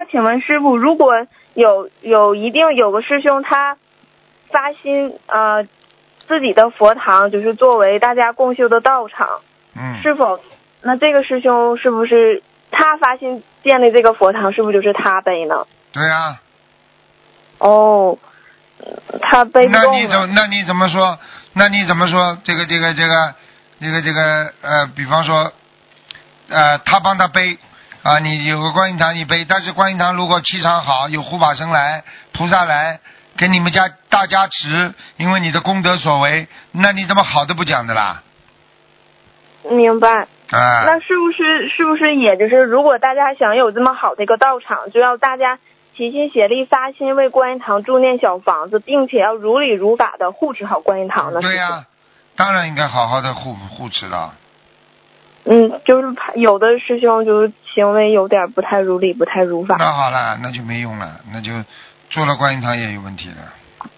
请问师傅，如果一定有个师兄他发心自己的佛堂就是作为大家共修的道场，是否那这个师兄是不是他发心建的这个佛堂，是不是就是他背呢？ 对啊。 哦，他背不动了。 那你怎么说？这个比方说他帮他背你有个观音堂你背，但是观音堂如果气场好，有护法神来、菩萨来给你们家大加持，因为你的功德所为，那你怎么好都不讲的啦？ 明白。那是不是也就是如果大家想有这么好的一个道场，就要大家齐心协力发心为观音堂助念小房子，并且要如理如法的护持好观音堂呢？ 对呀，当然应该好好的护持了。 就是有的师兄就是行为有点不太如理不太如法。 那好了，那就没用了，那就做了观音堂也有问题了。